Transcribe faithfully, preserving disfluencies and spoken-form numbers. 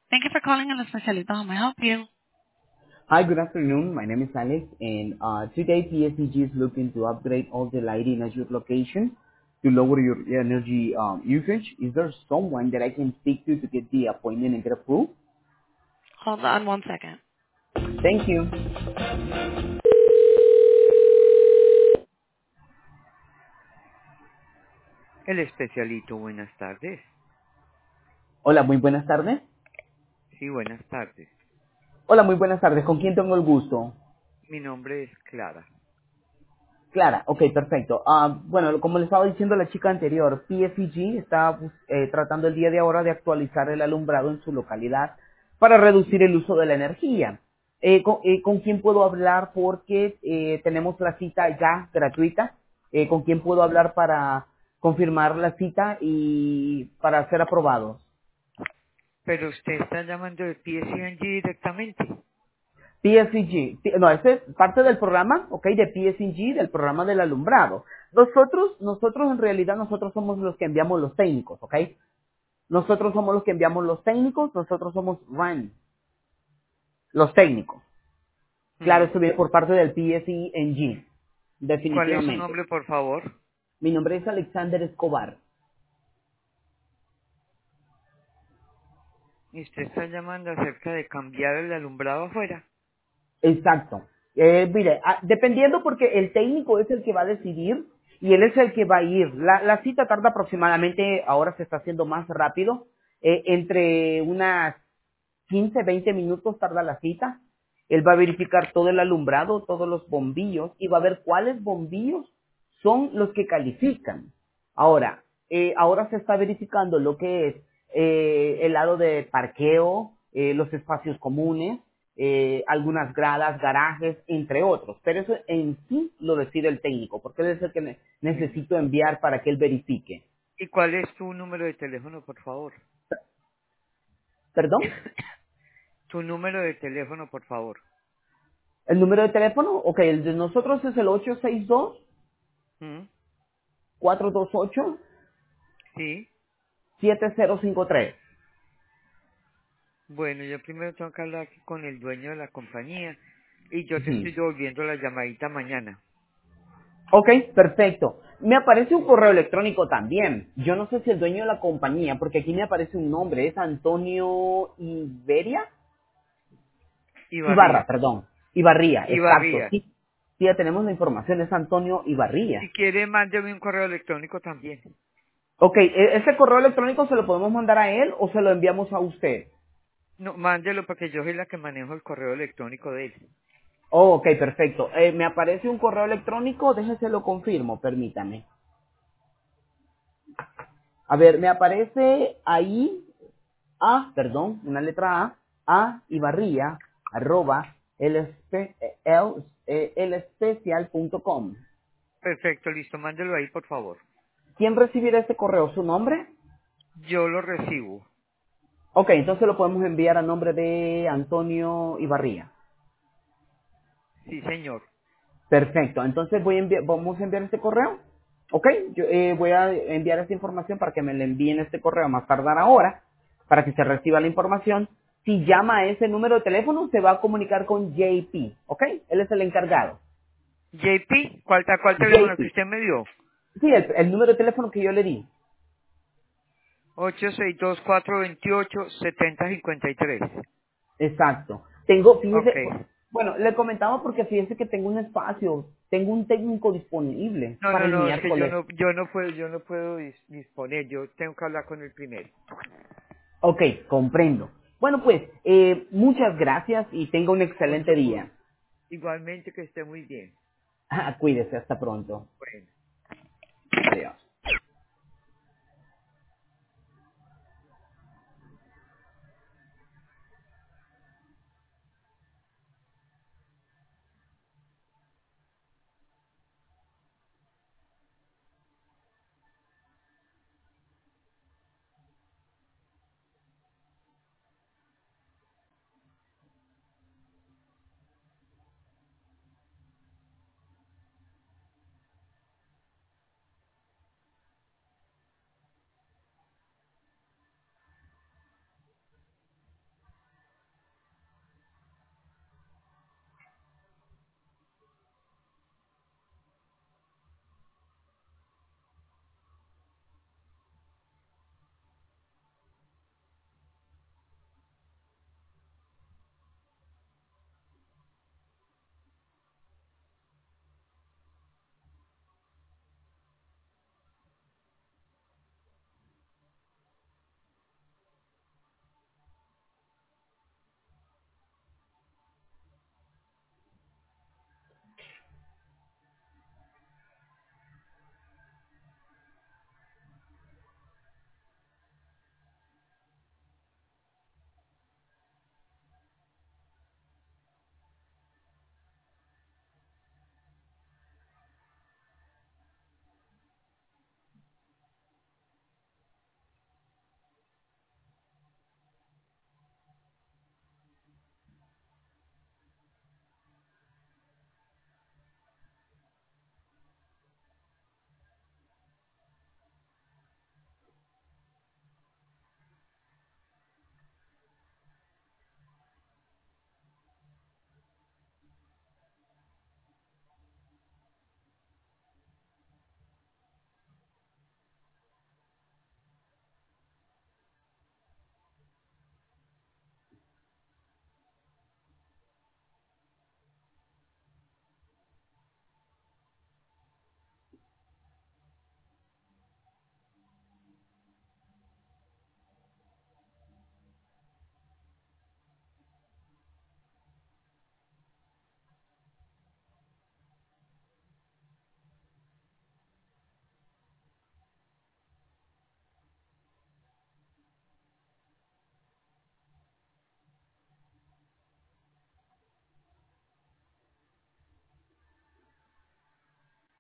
Thank you for calling an especialista. How may I help you? Hi, good afternoon. My name is Alex, and uh, today P S E G is looking to upgrade all the lighting at your location to lower your energy um, usage. Is there someone that I can speak to to get the appointment and get approved? Hold on one second. Thank you. El especialito, buenas tardes. Hola, muy buenas tardes. Sí, buenas tardes. Hola, muy buenas tardes. ¿Con quién tengo el gusto? Mi nombre es Clara. Clara, ok, perfecto. Ah, bueno, como le estaba diciendo la chica anterior, P S E G está pues, eh, tratando el día de ahora de actualizar el alumbrado en su localidad para reducir el uso de la energía. Eh, con, eh, ¿Con quién puedo hablar? Porque eh, tenemos la cita ya gratuita. Eh, ¿Con quién puedo hablar para confirmar la cita y para ser aprobados? Pero usted está llamando de P S E G directamente. P S E G, sí, no, este es parte del programa, ok, de P S E G, del programa del alumbrado. Nosotros, nosotros en realidad, nosotros somos los que enviamos los técnicos, ok. Nosotros somos los que enviamos los técnicos, nosotros somos R A N, los técnicos. Claro, Mm. esto viene por parte del P S E G, ¿Cuál es su definitivamente. nombre, por favor? Mi nombre es Alexander Escobar. Y usted está llamando acerca de cambiar el alumbrado afuera. Exacto. Eh, mire, ah, dependiendo porque el técnico es el que va a decidir y él es el que va a ir. La, la cita tarda aproximadamente, ahora se está haciendo más rápido, eh, entre unas quince, veinte minutos tarda la cita. Él va a verificar todo el alumbrado, todos los bombillos y va a ver cuáles bombillos son los que califican. Ahora, eh, ahora se está verificando lo que es eh, el lado de parqueo, eh, los espacios comunes, eh, algunas gradas, garajes, entre otros. Pero eso en sí lo decide el técnico, porque él es el que ne- Bueno. necesito enviar para que él verifique. ¿Y cuál es tu número de teléfono, por favor? ¿Perdón? Tu número de teléfono, por favor. ¿El número de teléfono? Ok, el de nosotros es el ocho seis dos, ¿Mm? cuatro dos ocho, Sí. siete cero cinco tres. Bueno, yo primero tengo que hablar aquí con el dueño de la compañía y yo te Ujú. estoy devolviendo la llamadita mañana. Ok, perfecto. Me aparece un correo electrónico también. Yo no sé si el dueño de la compañía, porque aquí me aparece un nombre, es Antonio Iberia. Ibarra, Ibarría. perdón. Ibarría, exacto. Ibarría. Sí, sí, ya tenemos la información, es Antonio Ibarría. Si quiere, mándeme un correo electrónico también. Ok, ¿e- ¿ese correo electrónico se lo podemos mandar a él o se lo enviamos a usted? No, mándelo porque yo soy la que manejo el correo electrónico de él. Oh, ok, perfecto. Eh, me aparece un correo electrónico, déjese lo confirmo, permítame. A ver, me aparece ahí A, perdón, una letra A, A Ibarría, arroba, elespe- el, eh, elespecial.com. Perfecto, listo, mándelo ahí, por favor. ¿Quién recibirá este correo? ¿Su nombre? Yo lo recibo. Ok, entonces lo podemos enviar a nombre de Antonio Ibarría. Sí, señor. Perfecto, entonces voy a enviar, vamos a enviar este correo. Ok, yo eh, voy a enviar esta información para que me le envíen este correo a más tardar ahora, para que se reciba la información. Si llama a ese número de teléfono, se va a comunicar con J P, ¿ok? Él es el encargado. J P, ¿cuál, a cuál teléfono que J P. usted me dio? Sí, el, el número de teléfono que yo le di. ocho seis dos, cuatro dos ocho, siete cero cinco tres. Exacto. Tengo, Ok. fíjese, bueno, le comentaba porque fíjese que tengo un espacio, tengo un técnico disponible No, para no, el no, es que yo miércoles. no, yo no puedo, yo no puedo dis- disponer, yo tengo que hablar con el primero. Ok, comprendo. Bueno, pues, eh, muchas gracias y tenga un Con excelente mucho gusto. día. Igualmente que esté muy bien. Cuídese, hasta pronto. Bueno. Adiós.